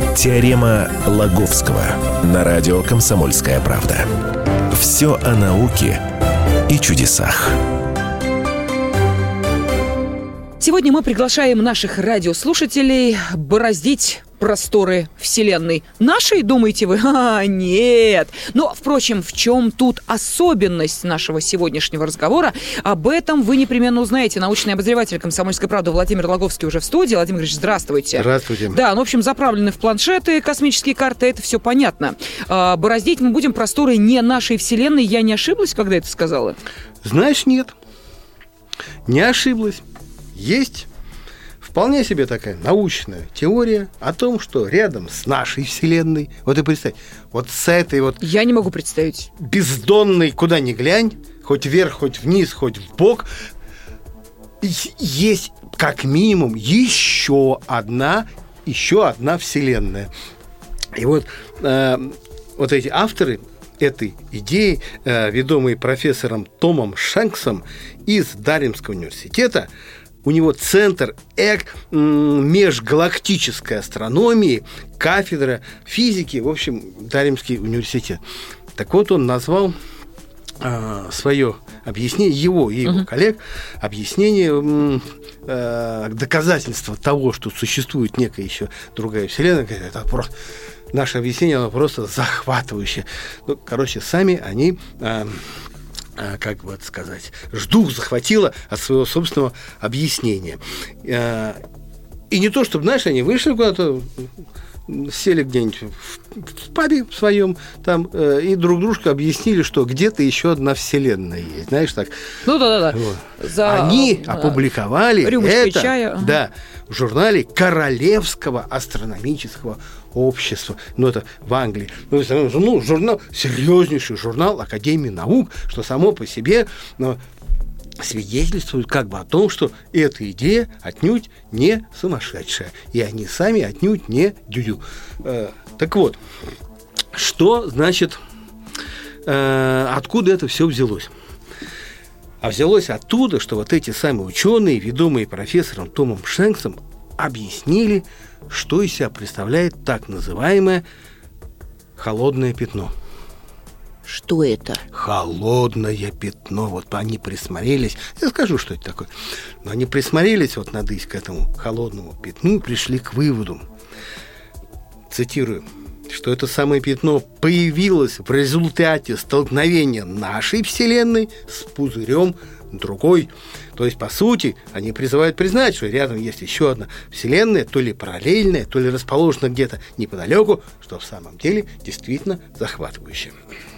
Теорема Лаговского на радио «Комсомольская правда». Все о науке и чудесах. Сегодня мы приглашаем наших радиослушателей бороздить просторы Вселенной. Нашей, думаете вы? Нет. Но, впрочем, в чем тут особенность нашего сегодняшнего разговора? Об этом вы непременно узнаете. Научный обозреватель «Комсомольской правды» Владимир Лаговский уже в студии. Владимир Ильич, здравствуйте. Здравствуйте. Да, ну, в общем, заправлены в планшеты космические карты, это все понятно. Бороздить мы будем просторы не нашей Вселенной. Я не ошиблась, когда это сказала? Знаешь, нет. Не ошиблась. Есть вполне себе такая научная теория о том, что рядом с нашей Вселенной, вот и представь, вот с этой вот... Я не могу представить. Бездонной, куда ни глянь, хоть вверх, хоть вниз, хоть вбок, есть как минимум еще одна Вселенная. И вот эти авторы этой идеи, ведомые профессором Томом Шенксом из Даримского университета, у него центр межгалактической астрономии, кафедра физики, в общем, Даримский университет. Так вот, он назвал свое объяснение, его и его коллег, объяснение доказательства того, что существует некая еще другая Вселенная. Это просто наше объяснение, оно просто захватывающее. Ну, короче, сами они... как бы это сказать, дух захватило от своего собственного объяснения. И не то, чтобы, знаешь, они вышли куда-то, сели где-нибудь в пабе в своем там и друг дружку объяснили, что где-то еще одна Вселенная есть. Знаешь, так. Ну да. Вот. Они опубликовали это чая. В журнале Королевского астрономического общества. Ну, это в Англии. Ну, журнал, серьезнейший журнал Академии наук, что само по себе свидетельствует как бы о том, что эта идея отнюдь не сумасшедшая. И они сами отнюдь не дюдю. Так вот, что значит, откуда это все взялось? А взялось оттуда, что вот эти самые ученые, ведомые профессором Томом Шенксом, объяснили, что из себя представляет так называемое холодное пятно. Что это? Холодное пятно. Вот они присмотрелись. Я скажу, что это такое. Но они присмотрелись вот надысь к этому холодному пятну и пришли к выводу, цитирую, что это самое пятно появилось в результате столкновения нашей Вселенной с пузырем другой. То есть, по сути, они призывают признать, что рядом есть еще одна Вселенная, то ли параллельная, то ли расположена где-то неподалеку, что в самом деле действительно захватывающее.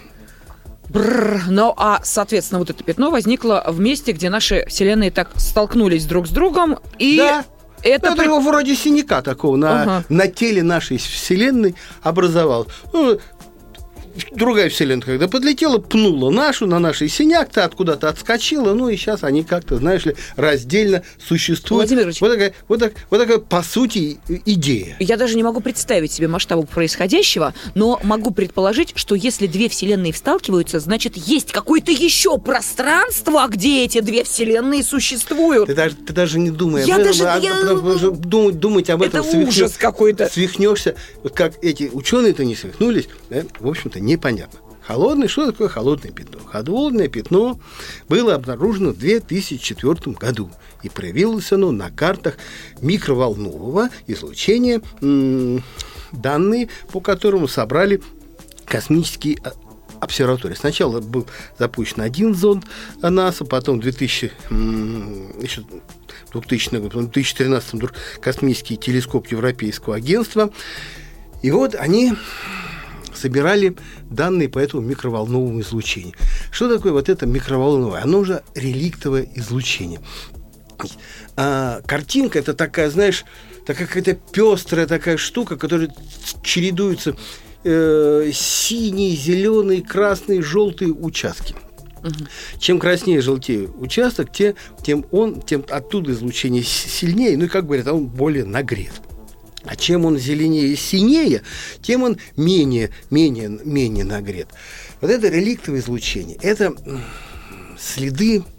Ну, а, соответственно, вот это пятно возникло в месте, где наши Вселенные так столкнулись друг с другом, и... Да. Это его вроде синяка такого на теле нашей Вселенной образовал. Другая Вселенная, когда подлетела, пнула нашу, на нашей синяк-то откуда-то отскочила, ну и сейчас они как-то, знаешь ли, раздельно существуют. Владимир Ильич, вот такая, по сути, идея. Я даже не могу представить себе масштабы происходящего, но могу предположить, что если две Вселенные сталкиваются, значит, есть какое-то еще пространство, где эти две Вселенные существуют. Ты даже не думай об этом. Думать об этом это ужас какой-то. Свихнешься. Вот как эти ученые-то не свихнулись, да, в общем-то, непонятно. Что такое холодное пятно? Холодное пятно было обнаружено в 2004 году. И проявилось оно на картах микроволнового излучения, данные по которому собрали космические обсерватории. Сначала был запущен один зонд НАСА, потом в 2000 год, в 2013 году космический телескоп Европейского агентства. И вот они собирали данные по этому микроволновому излучению. Что такое вот это микроволновое? Оно же реликтовое излучение. Картинка это такая, знаешь, такая какая-то пестрая такая штука, которая чередуются синие, зеленые, красные, желтые участки. Чем краснее и желтее участок, тем оттуда излучение сильнее, ну и, как говорят, он более нагрет. А чем он зеленее и синее, тем он менее нагрет. Вот это реликтовое излучение. Это следы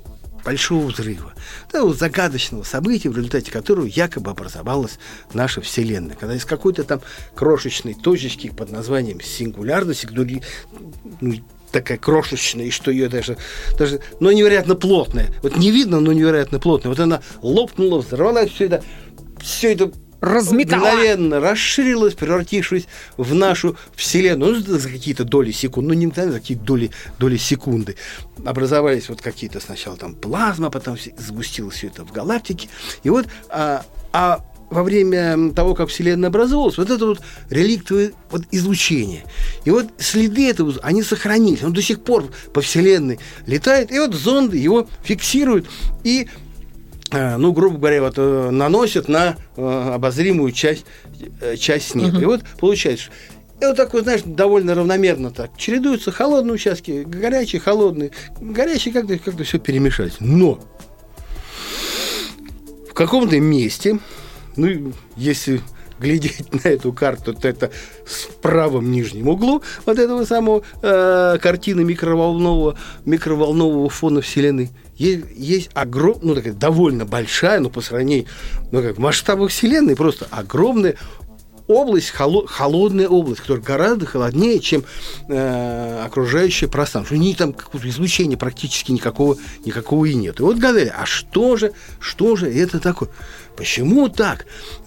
большого взрыва, того загадочного события, в результате которого якобы образовалась наша Вселенная. Когда из какой-то там крошечной точечки под названием сингулярность, такая крошечная, и что ее даже но невероятно плотная. Вот не видно, но невероятно плотная. Вот она лопнула, взорвалась, все это разметала, мгновенно расширилась, превратившись в нашу Вселенную. Ну, за какие-то доли секунд, не мгновенно, за какие-то доли секунды. Образовались вот какие-то сначала там плазма, потом сгустилось все это в галактике. И вот во время того, как Вселенная образовалась, вот это вот реликтовое излучение. И вот следы этого, они сохранились. Он до сих пор по Вселенной летает, и вот зонды его фиксируют и, грубо говоря, вот, наносят на обозримую часть неба. И вот получается, и вот такой, знаешь, довольно равномерно так чередуются холодные участки, горячие, холодные. Горячие как-то все перемешались. Но в каком-то месте, если глядеть на эту карту, то это в правом нижнем углу вот этого самого картины микроволнового фона Вселенной есть огромная, такая довольно большая, но по сравнению, в масштабах Вселенной просто огромная область, холодная область, которая гораздо холоднее, чем окружающее пространство. У нее там какого-то излучения практически никакого и нет. И вот гадали, а что же это такое? Почему так?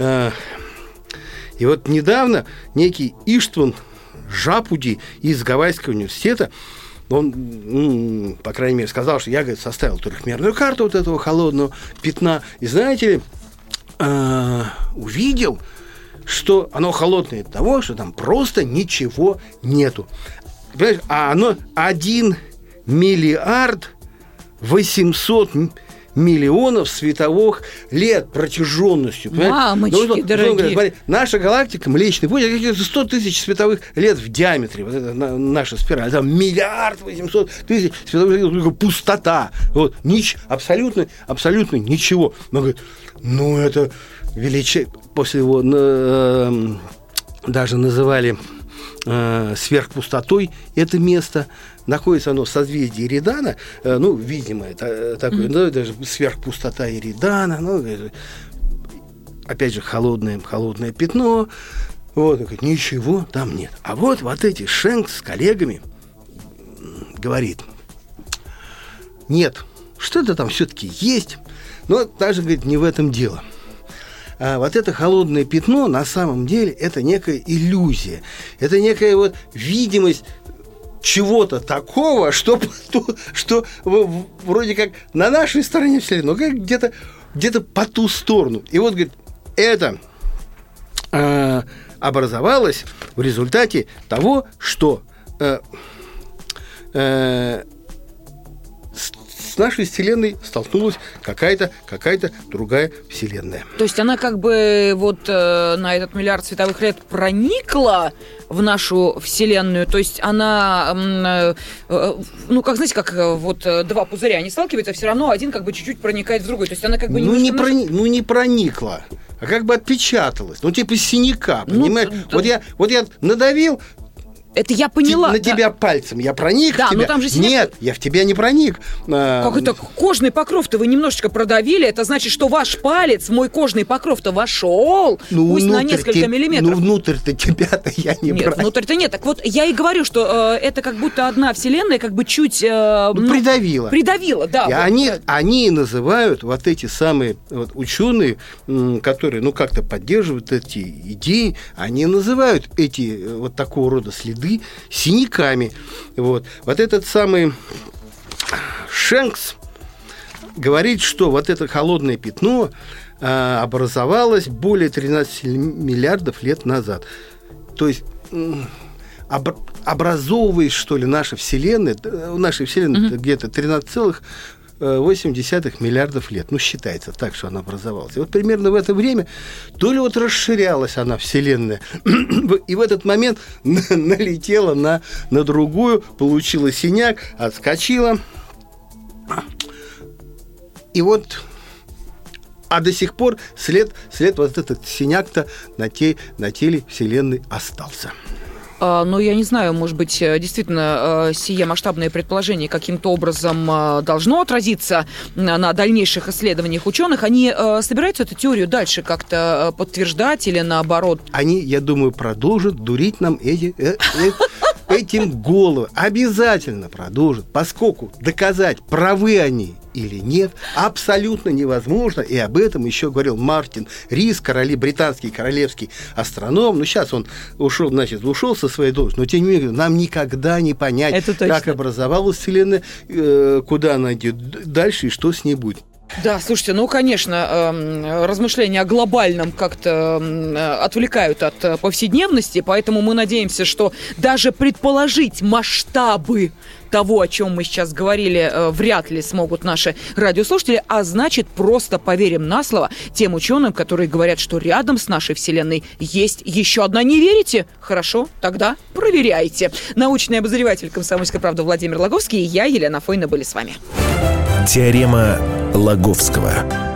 И вот недавно некий Иштван Жапуди из Гавайского университета, он, по крайней мере, сказал, что я, составил трехмерную карту вот этого холодного пятна. И знаете ли, увидел, что оно холодное от того, что там просто ничего нету. Понимаешь, а оно 1 миллиард 800 миллионов световых лет протяженностью. Мамочки дорогие. Смотри, наша галактика, Млечный Путь, 100 тысяч световых лет в диаметре. Вот это наша спираль. Там 1 миллиард 800 тысяч световых лет. Только пустота. Вот. Абсолютно ничего. Но говорит, это после его даже называли сверхпустотой это место. Находится оно в созвездии Эридана, видимо, это такое, даже сверхпустота Эридана, опять же, холодное пятно, вот, ничего там нет. А вот эти Шенкс с коллегами говорит, нет, что-то там все-таки есть, но даже, говорит, не в этом дело. А вот это холодное пятно, на самом деле, это некая иллюзия, это некая видимость чего-то такого, что вроде как на нашей стороне Вселенной, но как где-то по ту сторону. И вот, говорит, это образовалось в результате того, что с нашей Вселенной столкнулась какая-то другая Вселенная. То есть она на этот миллиард световых лет проникла в нашу Вселенную, то есть она, два пузыря, они сталкиваются, все равно один чуть-чуть проникает в другой, то есть она не проникла, а отпечаталась, типа синяка, понимаешь? Вот я надавил. Это я поняла. На тебя пальцем я проник в тебя. Но там же синяк... Нет, я в тебя не проник. Как это? Кожный покров-то вы немножечко продавили. Это значит, что ваш палец в мой кожный покров-то вошел. Пусть на несколько миллиметров. Внутрь-то тебя-то я не проник. Нет, внутрь-то нет. Так вот, я и говорю, что это как будто одна Вселенная чуть... придавила. Придавила, да. И они называют эти самые ученые, которые, как-то поддерживают эти идеи, они называют эти такого рода следы синяками. Вот этот самый Шенкс говорит, что это холодное пятно образовалось более 13 миллиардов лет назад. То есть образовываясь, что ли, наша Вселенная, у нашей Вселенной где-то 13,8 миллиардов лет. Считается так, что она образовалась. И примерно в это время то ли расширялась она, Вселенная, и в этот момент налетела на другую, получила синяк, отскочила. И до сих пор след этот синяк-то на теле Вселенной остался. Но я не знаю, может быть, действительно, сие масштабное предположение каким-то образом должно отразиться на дальнейших исследованиях ученых. Они собираются эту теорию дальше как-то подтверждать или наоборот? Они, я думаю, продолжат дурить нам этим головы. Обязательно продолжат, поскольку доказать, правы они или нет, абсолютно невозможно. И об этом еще говорил Мартин Рис, британский королевский астроном. Ну, сейчас он ушел со своей должности. Но, тем не менее, нам никогда не понять, как образовалась Вселенная, куда она идет дальше и что с ней будет. Да, слушайте, ну, конечно, размышления о глобальном как-то отвлекают от повседневности, поэтому мы надеемся, что даже предположить масштабы того, о чем мы сейчас говорили, вряд ли смогут наши радиослушатели, а значит, просто поверим на слово тем ученым, которые говорят, что рядом с нашей Вселенной есть еще одна. Не верите? Хорошо, тогда проверяйте. Научный обозреватель «Комсомольской правды» Владимир Логовский и я, Елена Фойна, были с вами. Теорема Лаговского.